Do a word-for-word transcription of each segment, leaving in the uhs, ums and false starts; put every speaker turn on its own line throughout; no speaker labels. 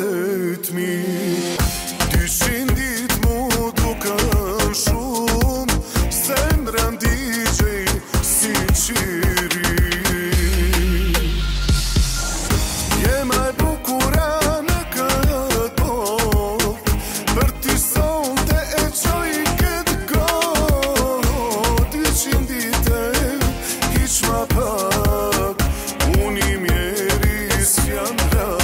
vet mi Dyshin dit mu duken shum Zemra ndigjej si qiri Je ma e bukura në këtë botë Për ty sonte e qoj këtë gotë Dyshin dite hiq ma pak Unë i mjeris jam rak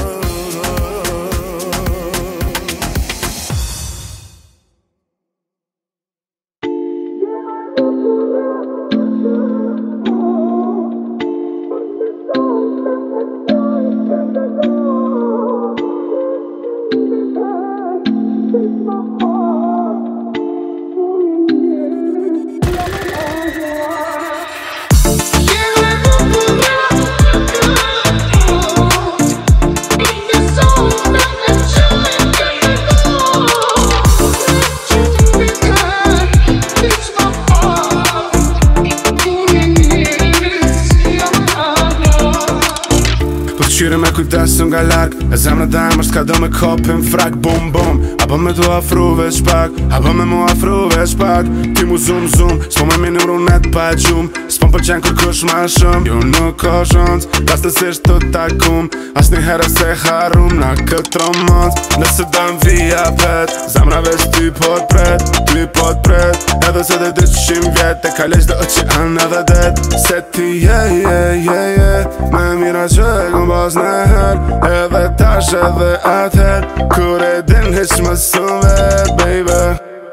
Qyre me kujdesu nga larg E zemrë dhe emër s'ka do me kopin frak Bum bum Apo me tu afru veç pak Apo me mu afru veç pak Ti mu zoom zoom S'po me mini runet pa e gjum S'po më përqen kur kush ma shumë Jo nuk o shans Pas nësisht të takum As një herë se harum Na këtë romans Nëse dëm vija pet Zemra veç ty po t'pret Ty po t'pret Edhe se dhe dyqim vjet E ka leq dhe o që anë edhe det Se ti je je je je Me mira që e gëm bas në her Edhe tash edhe atëher Kur e din hiq më sun vet, baby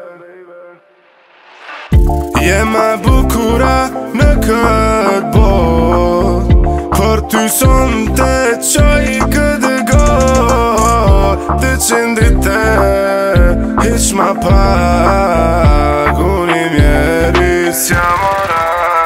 Je ma bukura në këtë bot Por ty son të qoj këtë got Të qindrite hiq ma pak Unë i mjeris jam ora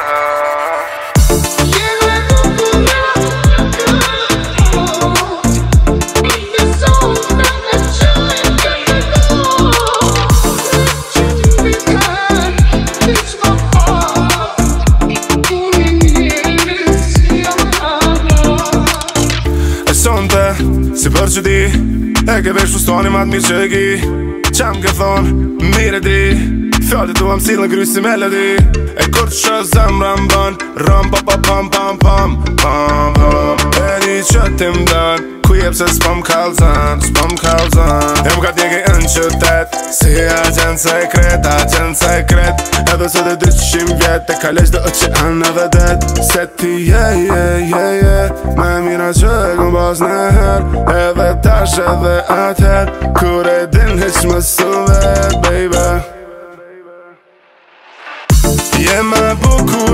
Si për që di E ke vesh fustoni ma t'mirë që e ki Qam ke thonë, mire di Fjallit tu am s'il në gry si melodi E kur të shë zemra m'bën Ram pa pa pam pam pam Pam pam E di që ti m'dën Ku jep se s'pëm kalzën S'pëm kalzën E m'ka t'jegi në qëtet Si agent sekret, agent sekret Edhe se dhe dyqim vjet E ka leq dhe o që anë edhe det Se ti je je je je Me mira që e gëm bas në her Edhe tash edhe atëher Kur e din hiq më sun vet, baby Je ma bukur